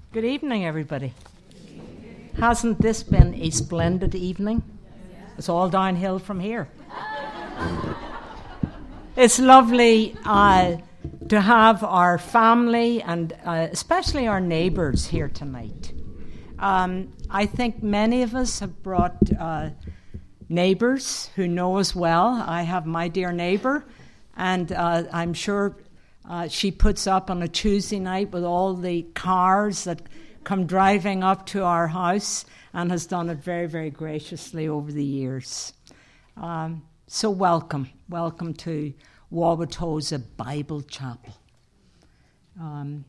Good evening, everybody. Hasn't this been a splendid evening? It's all downhill from here. It's lovely to have our family and especially our neighbours here tonight. I think many of us have brought neighbours who know us well. I have my dear neighbour, and I'm sure she puts up on a Tuesday night with all the cars that come driving up to our house and has done it very, very graciously over the years. So welcome to Wauwatosa Bible Chapel. And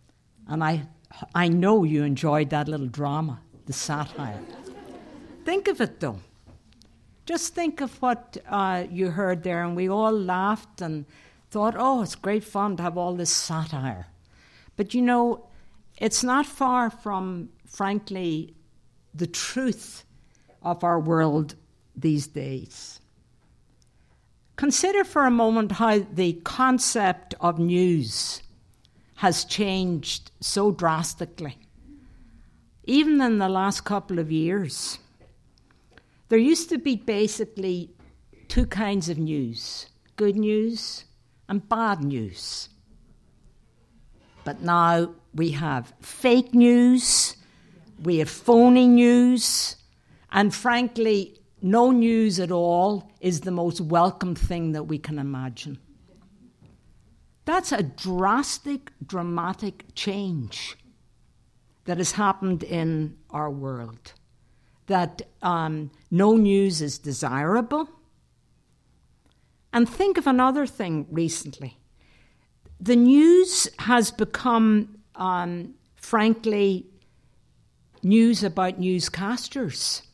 I know you enjoyed that little drama, the satire. Think of it, though. Just think of what you heard there, and we all laughed and thought, oh, it's great fun to have all this satire. But you know, it's not far from, frankly, the truth of our world these days. Consider for a moment how the concept of news has changed so drastically, even in the last couple of years. There used to be basically two kinds of news, good news and bad news. But now we have fake news, we have phony news, and frankly, no news at all is the most welcome thing that we can imagine. That's a drastic, dramatic change that has happened in our world. That no news is desirable. And think of another thing recently. The news has become, frankly, news about newscasters.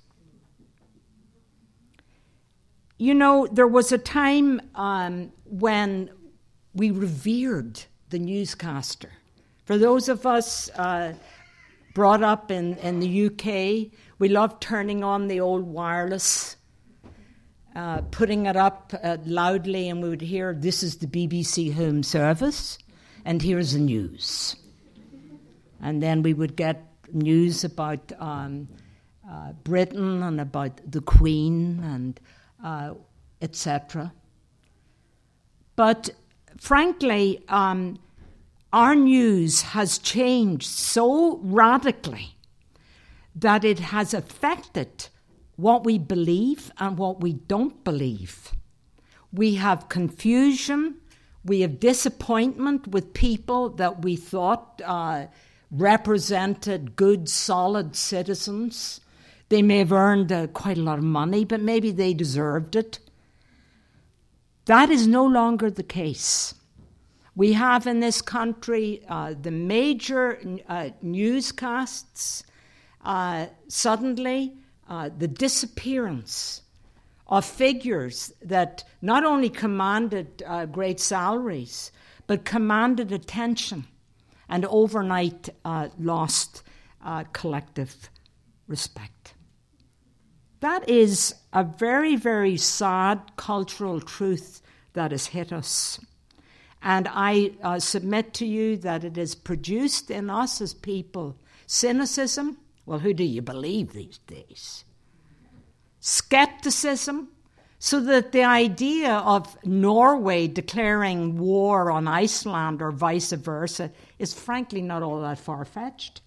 You know, there was a time when we revered the newscaster. For those of us brought up in the UK, we loved turning on the old wireless, putting it up loudly, and we would hear, this is the BBC Home Service, and here's the news. And then we would get news about Britain and about the Queen and etc. But frankly, our news has changed so radically that it has affected what we believe and what we don't believe. We have confusion, we have disappointment with people that we thought represented good, solid citizens. They may have earned quite a lot of money, but maybe they deserved it. That is no longer the case. We have in this country the major newscasts, suddenly the disappearance of figures that not only commanded great salaries, but commanded attention and overnight lost collective respect. That is a very, very sad cultural truth that has hit us. And I submit to you that it has produced in us as people cynicism. Well, who do you believe these days? Skepticism, so that the idea of Norway declaring war on Iceland or vice versa is frankly not all that far-fetched.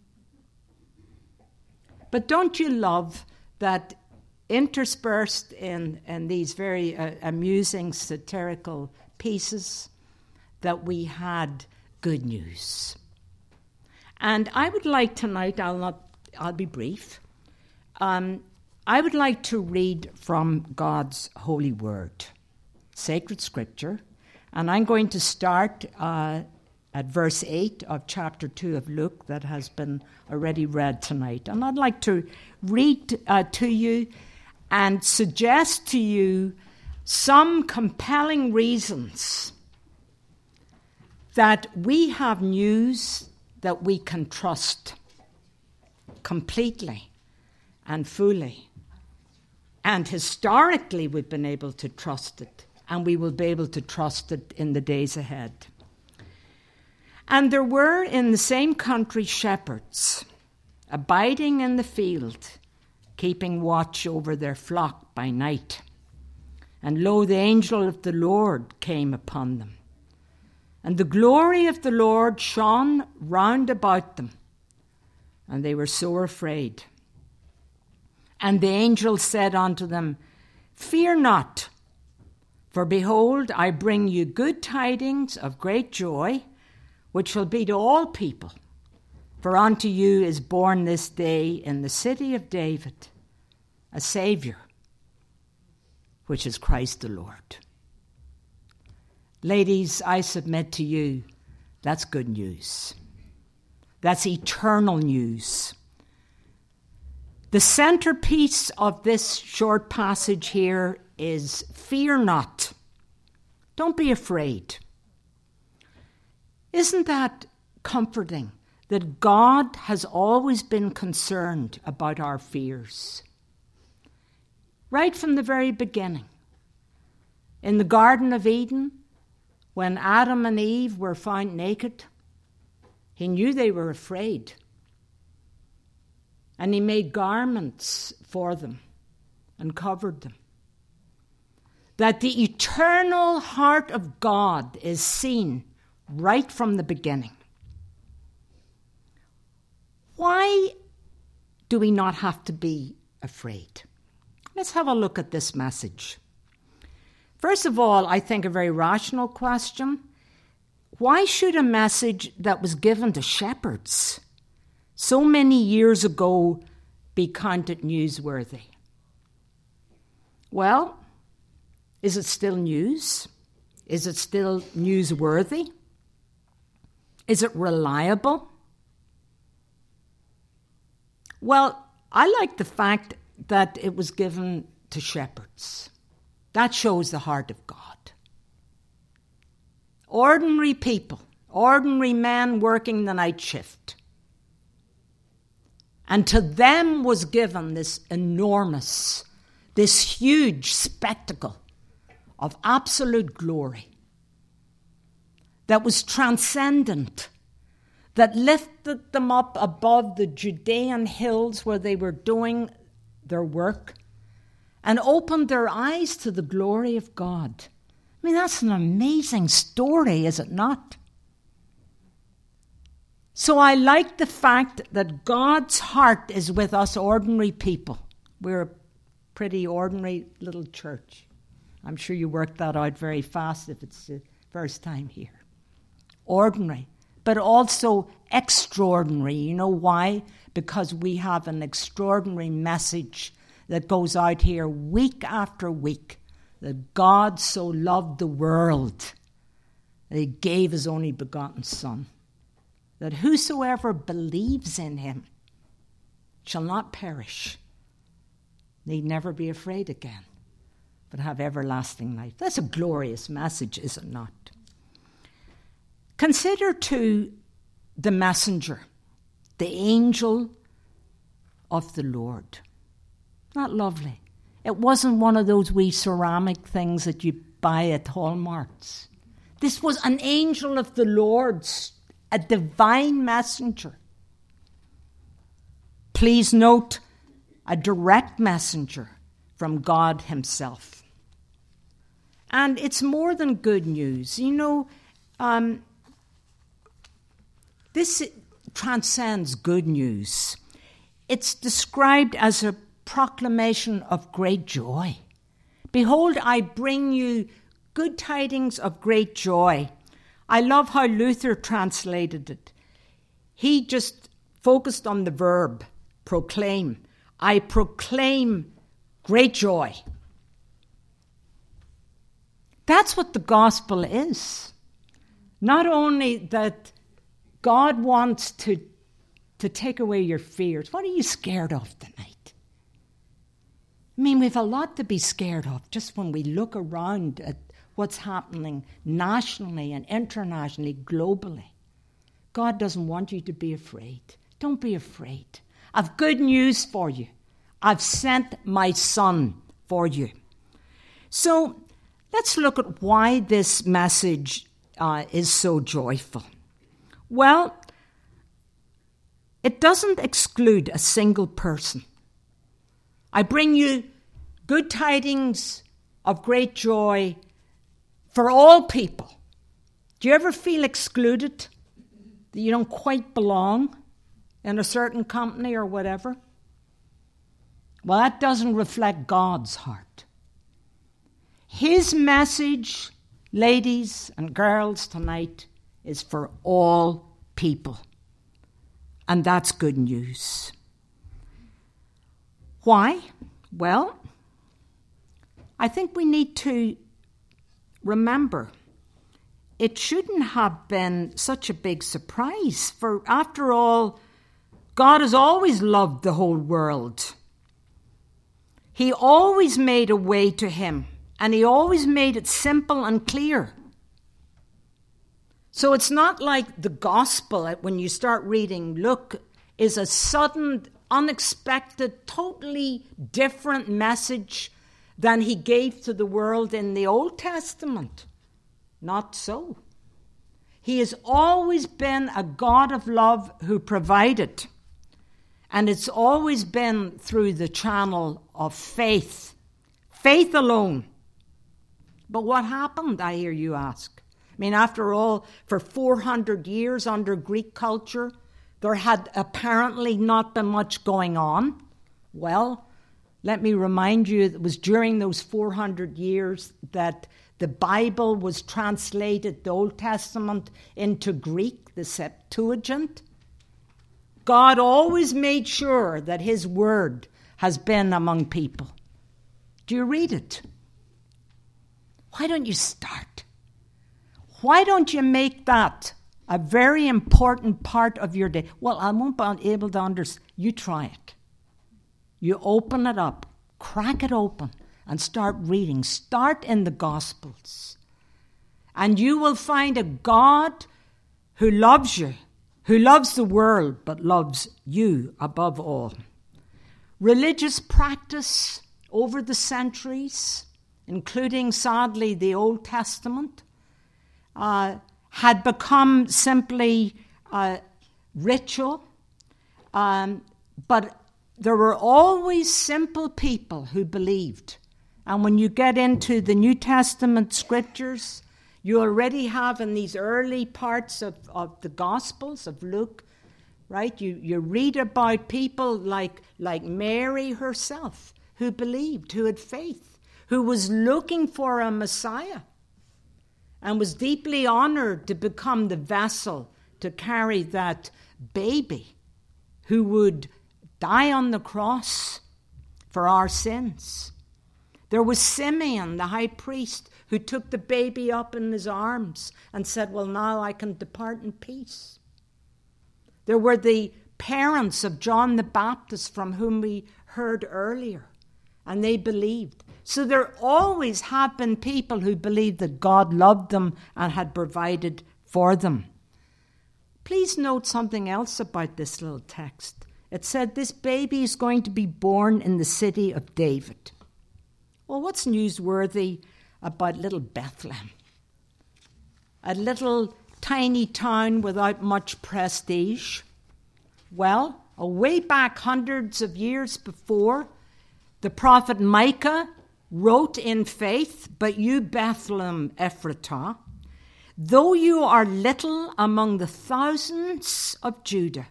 But don't you love that interspersed in these very amusing satirical pieces that we had good news? And I would like tonight, I'll be brief, I would like to read from God's holy word, sacred scripture, and I'm going to start at verse 8 of chapter 2 of Luke that has been already read tonight. And I'd like to read to you and suggest to you some compelling reasons that we have news that we can trust completely and fully. And historically, we've been able to trust it, and we will be able to trust it in the days ahead. And there were in the same country shepherds, abiding in the field, keeping watch over their flock by night. And lo, the angel of the Lord came upon them. And the glory of the Lord shone round about them, and they were sore afraid. And the angel said unto them, Fear not, for behold, I bring you good tidings of great joy, which shall be to all people. For unto you is born this day in the city of David a Saviour, which is Christ the Lord. Ladies, I submit to you, that's good news. That's eternal news. The centerpiece of this short passage here is fear not. Don't be afraid. Isn't that comforting that God has always been concerned about our fears? Right from the very beginning. In the Garden of Eden, when Adam and Eve were found naked, he knew they were afraid. And he made garments for them and covered them. That the eternal heart of God is seen right from the beginning. Why do we not have to be afraid? Let's have a look at this message. First of all, I think a very rational question. Why should a message that was given to shepherds so many years ago be counted newsworthy? Well, is it still news? Is it still newsworthy? Is it reliable? Well, I like the fact that it was given to shepherds. That shows the heart of God. Ordinary people, ordinary men working the night shift. And to them was given this enormous, this huge spectacle of absolute glory that was transcendent, that lifted them up above the Judean hills where they were doing their work and opened their eyes to the glory of God. I mean, that's an amazing story, is it not? So I like the fact that God's heart is with us ordinary people. We're a pretty ordinary little church. I'm sure you worked that out very fast if it's the first time here. Ordinary, but also extraordinary. You know why? Because we have an extraordinary message that goes out here week after week, that God so loved the world that he gave his only begotten Son, that whosoever believes in him shall not perish, need never be afraid again, but have everlasting life. That's a glorious message, is it not? Consider too the messenger, the angel of the Lord. Not lovely. It wasn't one of those wee ceramic things that you buy at Hallmarks. This was an angel of the Lord, a divine messenger. Please note, a direct messenger from God himself. And it's more than good news. You know, this transcends good news. It's described as a proclamation of great joy. Behold, I bring you good tidings of great joy. I love how Luther translated it. He just focused on the verb, proclaim. I proclaim great joy. That's what the gospel is. Not only that God wants to take away your fears. What are you scared of tonight? I mean, we have a lot to be scared of just when we look around at what's happening nationally and internationally, globally. God doesn't want you to be afraid. Don't be afraid. I've good news for you. I've sent my Son for you. So let's look at why this message is so joyful. Well, it doesn't exclude a single person. I bring you good tidings of great joy for all people. Do you ever feel excluded? That you don't quite belong in a certain company or whatever? Well, that doesn't reflect God's heart. His message, ladies and girls, tonight is for all people. And that's good news. Why? Well, I think we need to remember it shouldn't have been such a big surprise. For after all, God has always loved the whole world. He always made a way to him, and he always made it simple and clear. So it's not like the gospel, when you start reading Luke, is a sudden, unexpected, totally different message than he gave to the world in the Old Testament. Not so. He has always been a God of love who provided. And it's always been through the channel of faith. Faith alone. But what happened, I hear you ask? I mean, after all, for 400 years under Greek culture, there had apparently not been much going on. Well, let me remind you, it was during those 400 years that the Bible was translated, the Old Testament, into Greek, the Septuagint. God always made sure that his word has been among people. Do you read it? Why don't you start? Why don't you make that a very important part of your day? Well, I won't be able to understand. You try it. You open it up, crack it open, and start reading. Start in the Gospels. And you will find a God who loves you, who loves the world, but loves you above all. Religious practice over the centuries, including, sadly, the Old Testament, had become simply ritual. But there were always simple people who believed. And when you get into the New Testament scriptures, you already have in these early parts of the Gospels of Luke, right? You read about people like Mary herself, who believed, who had faith, who was looking for a Messiah and was deeply honored to become the vessel to carry that baby who would die on the cross for our sins. There was Simeon, the high priest, who took the baby up in his arms and said, well, now I can depart in peace. There were the parents of John the Baptist from whom we heard earlier, and they believed. So there always have been people who believed that God loved them and had provided for them. Please note something else about this little text. It said this baby is going to be born in the city of David. Well, what's newsworthy about little Bethlehem? A little tiny town without much prestige. Well, way back hundreds of years before, the prophet Micah wrote in faith, but you, Bethlehem Ephratah, though you are little among the thousands of Judah,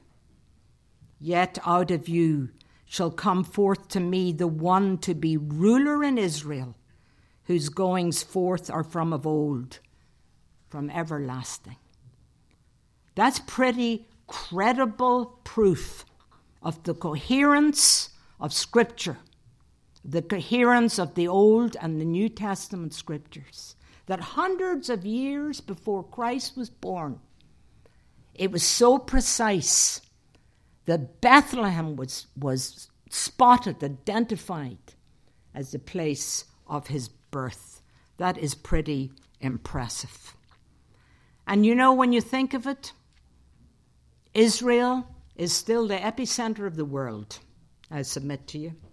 yet out of you shall come forth to me the one to be ruler in Israel, whose goings forth are from of old, from everlasting. That's pretty credible proof of the coherence of Scripture, the coherence of the Old and the New Testament Scriptures, that hundreds of years before Christ was born, it was so precise that Bethlehem was spotted, identified as the place of his birth. That is pretty impressive. And you know, when you think of it, Israel is still the epicenter of the world, I submit to you.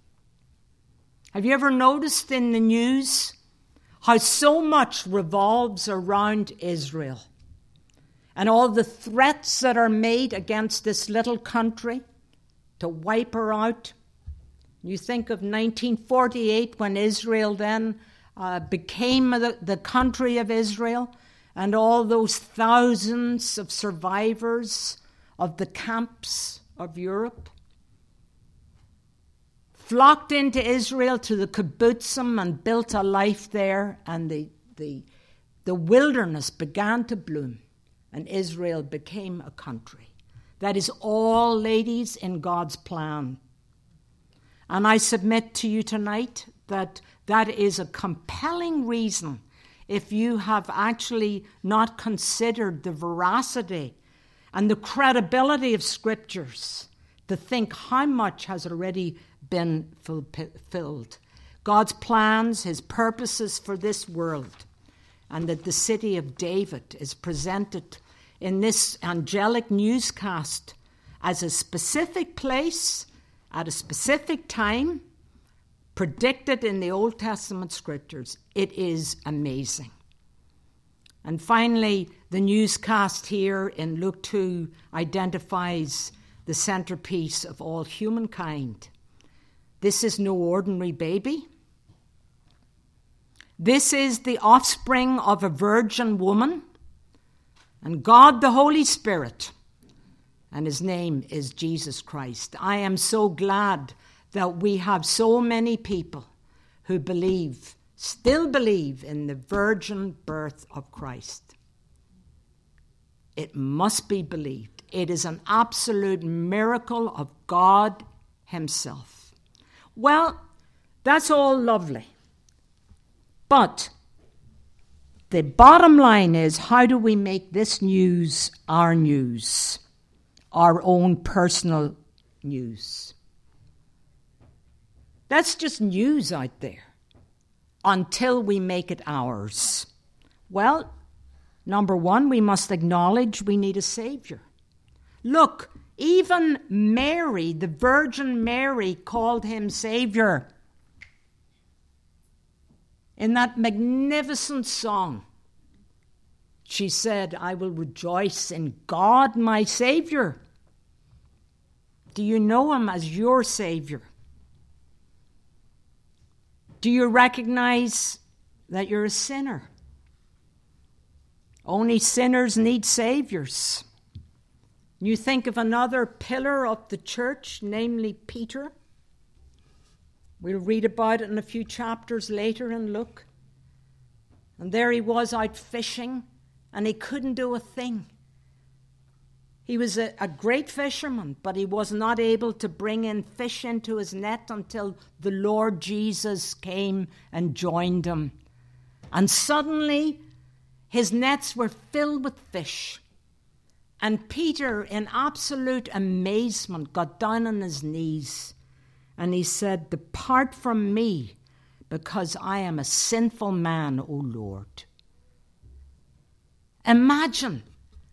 Have you ever noticed in the news how so much revolves around Israel? and all the threats that are made against this little country to wipe her out. You think of 1948 when Israel then became the country of Israel, and all those thousands of survivors of the camps of Europe flocked into Israel to the kibbutzim and built a life there, and the wilderness began to bloom, and Israel became a country. That is all, ladies, in God's plan. And I submit to you tonight that that is a compelling reason, if you have actually not considered the veracity and the credibility of Scriptures, to think how much has already been fulfilled. God's plans, his purposes for this world, and that the city of David is presented in this angelic newscast as a specific place at a specific time, predicted in the Old Testament Scriptures. It is amazing. And finally, the newscast here in Luke 2 identifies the centerpiece of all humankind. This is no ordinary baby. This is the offspring of a virgin woman, and God the Holy Spirit, and his name is Jesus Christ. I am so glad that we have so many people who still believe in the virgin birth of Christ. It must be believed. It is an absolute miracle of God himself. Well, that's all lovely. But the bottom line is, how do we make this news, our own personal news? That's just news out there until we make it ours. Well, number one, we must acknowledge we need a Savior. Look, even Mary, the Virgin Mary, called him Savior. In that magnificent song, she said, I will rejoice in God, my Savior. Do you know him as your Savior? Do you recognize that you're a sinner? Only sinners need saviors. You think of another pillar of the church, namely Peter. We'll read about it in a few chapters later in Luke. And there he was out fishing, and he couldn't do a thing. He was a great fisherman, but he was not able to bring in fish into his net until the Lord Jesus came and joined him. And suddenly, his nets were filled with fish. And Peter, in absolute amazement, got down on his knees. And he said, depart from me, because I am a sinful man, O Lord. Imagine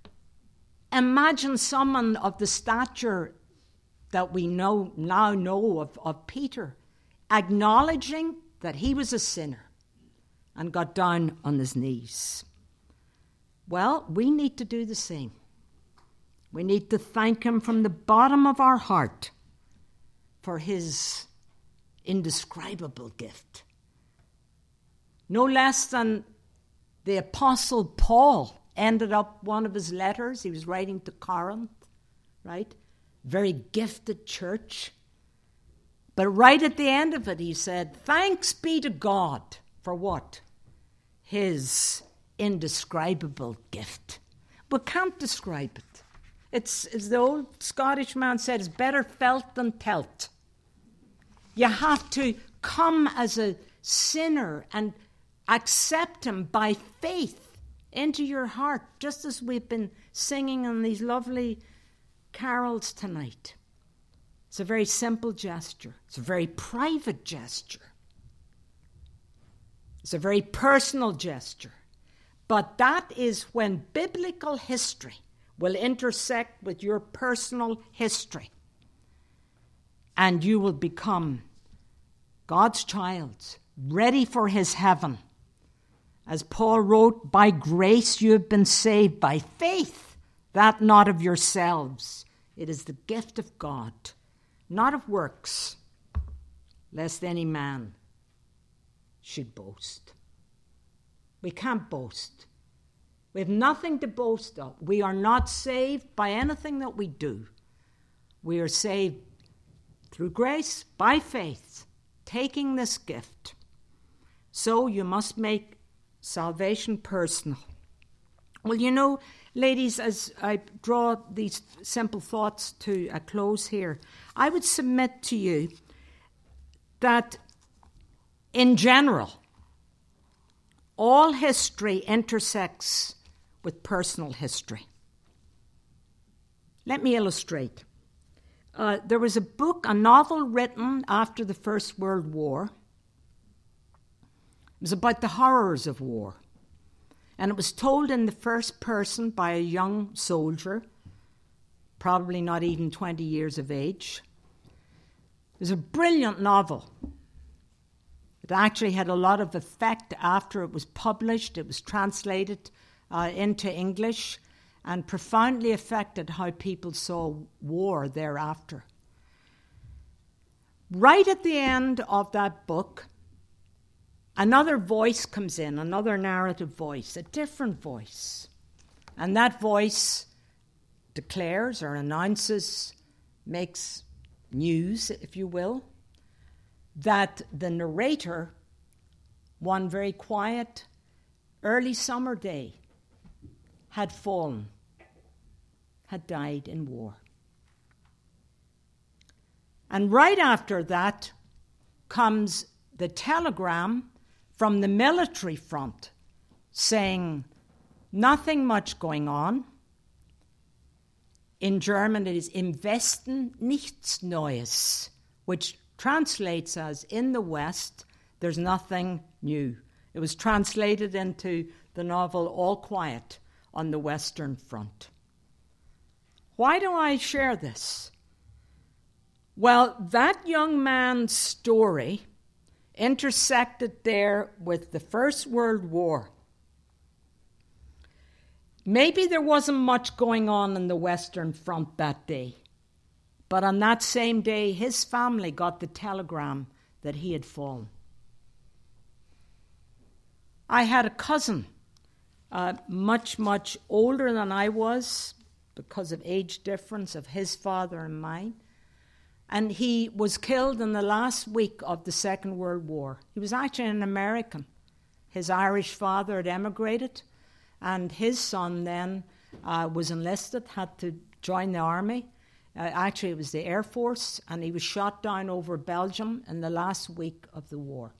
someone of the stature that we now know of Peter, acknowledging that he was a sinner and got down on his knees. Well, we need to do the same. We need to thank him from the bottom of our heart for his indescribable gift. No less than the Apostle Paul ended up one of his letters. He was writing to Corinth, right? Very gifted church. But right at the end of it, he said, thanks be to God for what? His indescribable gift. We can't describe it. It's, as the old Scottish man said, it's better felt than telt. You have to come as a sinner and accept him by faith into your heart, just as we've been singing in these lovely carols tonight. It's a very simple gesture. It's a very private gesture. It's a very personal gesture. But that is when biblical history will intersect with your personal history, and you will become God's child, ready for his heaven. As Paul wrote, by grace you have been saved by faith. that not of yourselves. It is the gift of God, not of works, lest any man should boast. We can't boast. We have nothing to boast of. We are not saved by anything that we do. We are saved through grace, by faith, taking this gift. So you must make salvation personal. Well, you know, ladies, as I draw these simple thoughts to a close here, I would submit to you that in general, all history intersects with personal history. Let me illustrate. There was a novel written after the First World War. It was about the horrors of war. And it was told in the first person by a young soldier, probably not even 20 years of age. It was a brilliant novel. It actually had a lot of effect after it was published. It was translated into English and profoundly affected how people saw war thereafter. Right at the end of that book, another voice comes in, another narrative voice, a different voice. And that voice declares or announces, makes news, if you will, that the narrator, one very quiet, early summer day, had fallen, had died in war. And right after that comes the telegram from the military front saying nothing much going on. In German it is Im Westen nichts Neues, which translates as in the West there's nothing new. It was translated into the novel All Quiet on the Western Front. Why do I share this? Well, that young man's story intersected there with the First World War. Maybe there wasn't much going on in the Western Front that day, but on that same day, his family got the telegram that he had fallen. I had a cousin, much older than I was because of age difference of his father and mine. And he was killed in the last week of the Second World War. He was actually an American. His Irish father had emigrated, and his son then was enlisted, had to join the army. Actually, it was the Air Force, and he was shot down over Belgium in the last week of the war.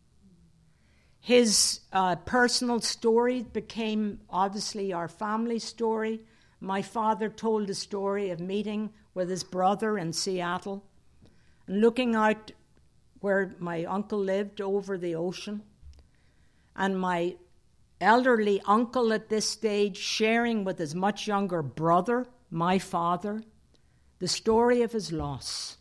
His personal story became obviously our family story. My father told the story of meeting with his brother in Seattle and looking out where my uncle lived over the ocean, and my elderly uncle at this stage sharing with his much younger brother, my father, the story of his loss.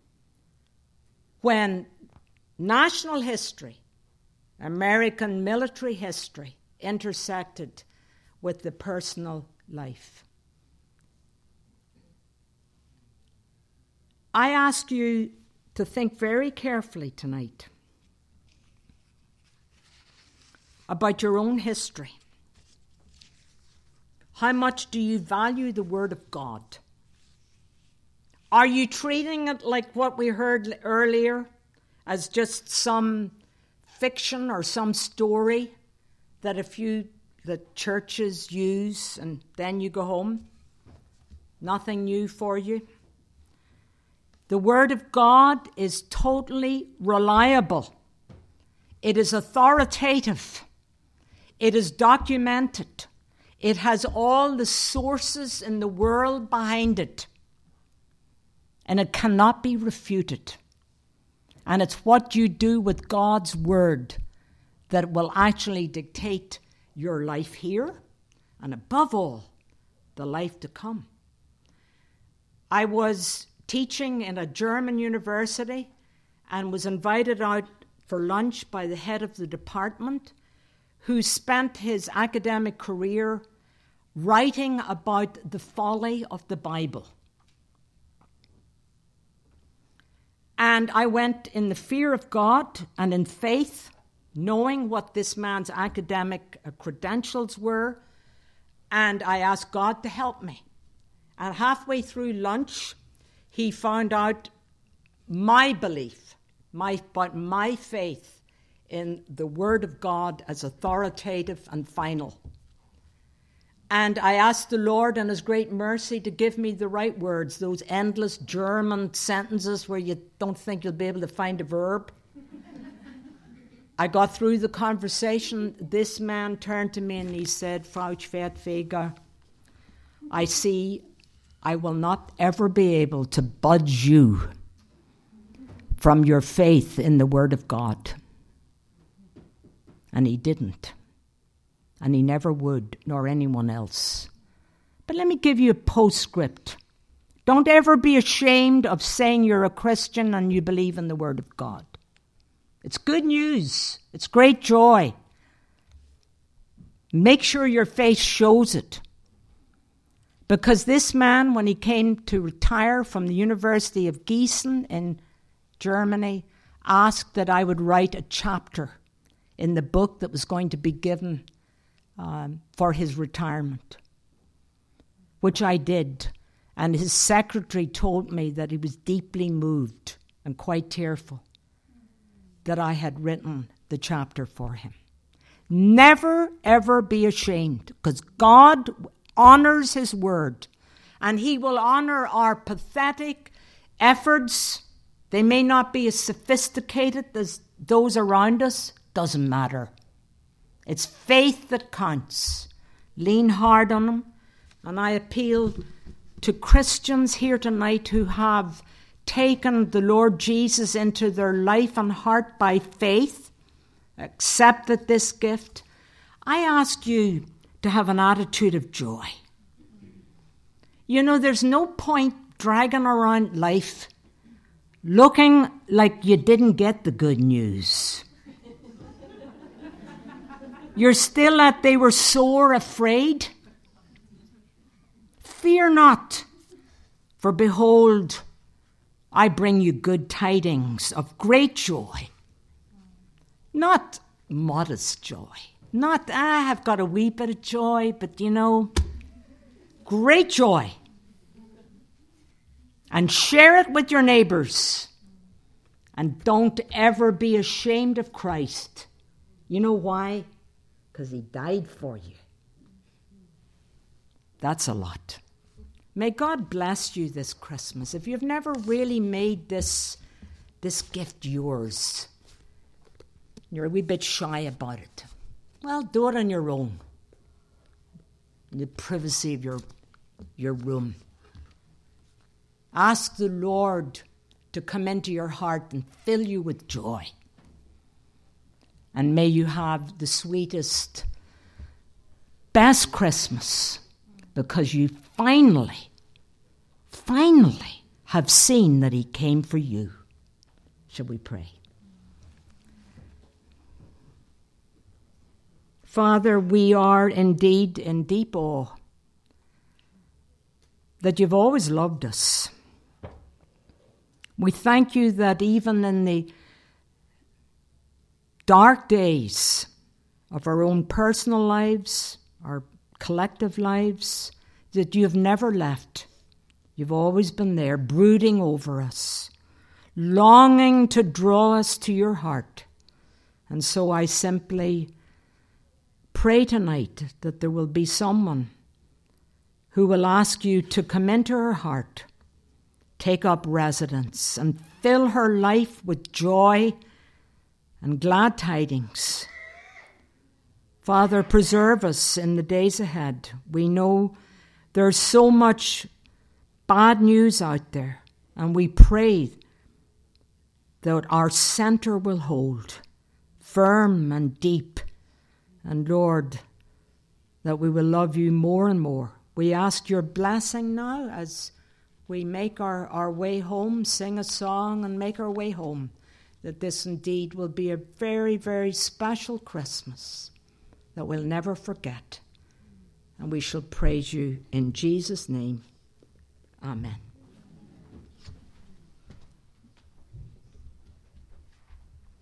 When national history, American military history, intersected with the personal life. I ask you to think very carefully tonight about your own history. How much do you value the Word of God? Are you treating it like what we heard earlier, as just some fiction or some story that the churches use and then you go home? Nothing new for you? The Word of God is totally reliable. It is authoritative. It is documented. It has all the sources in the world behind it. And it cannot be refuted. And it's what you do with God's Word that will actually dictate your life here and, above all, the life to come. I was teaching in a German university and was invited out for lunch by the head of the department, who spent his academic career writing about the folly of the Bible. And I went in the fear of God and in faith, knowing what this man's academic credentials were, and I asked God to help me. And halfway through lunch, he found out my belief, my faith in the Word of God as authoritative and final. And I asked the Lord in His great mercy to give me the right words, those endless German sentences where you don't think you'll be able to find a verb. I got through the conversation. This man turned to me and he said, Frau Schwertfeger, I see I will not ever be able to budge you from your faith in the Word of God. And he didn't. And he never would, nor anyone else. But let me give you a postscript. Don't ever be ashamed of saying you're a Christian and you believe in the Word of God. It's good news. It's great joy. Make sure your face shows it. Because this man, when he came to retire from the University of Gießen in Germany, asked that I would write a chapter in the book that was going to be given for his retirement, which I did. And his secretary told me that he was deeply moved and quite tearful that I had written the chapter for him. Never, ever be ashamed, because God honors His word, and He will honor our pathetic efforts. They may not be as sophisticated as those around us. Doesn't matter. It's faith that counts. Lean hard on Him. And I appeal to Christians here tonight who have taken the Lord Jesus into their life and heart by faith, accepted this gift. I ask you to have an attitude of joy. You know, there's no point dragging around life looking like you didn't get the good news. You're still at they were sore afraid. Fear not, for behold, I bring you good tidings of great joy. Not modest joy. Not, I have got a wee bit of joy, but you know, great joy. And share it with your neighbors. And don't ever be ashamed of Christ. You know why? Because He died for you. That's a lot. May God bless you this Christmas. If you've never really made this gift yours, you're a wee bit shy about it, well, do it on your own, in the privacy of your room. Ask the Lord to come into your heart and fill you with joy. And may you have the sweetest, best Christmas, because you finally have seen that He came for you. Shall we pray? Father, we are indeed in deep awe that You've always loved us. We thank You that even in the dark days of our own personal lives, our collective lives, that You have never left. You've always been there, brooding over us, longing to draw us to Your heart. And so I simply pray tonight that there will be someone who will ask You to come into her heart, take up residence, and fill her life with joy and glad tidings. Father, preserve us in the days ahead. We know there's so much bad news out there, and we pray that our center will hold firm and deep, and Lord, that we will love You more and more. We ask Your blessing now as we make our way home, sing a song and make our way home, that this indeed will be a very, very special Christmas that we'll never forget. And we shall praise you in Jesus' name. Amen.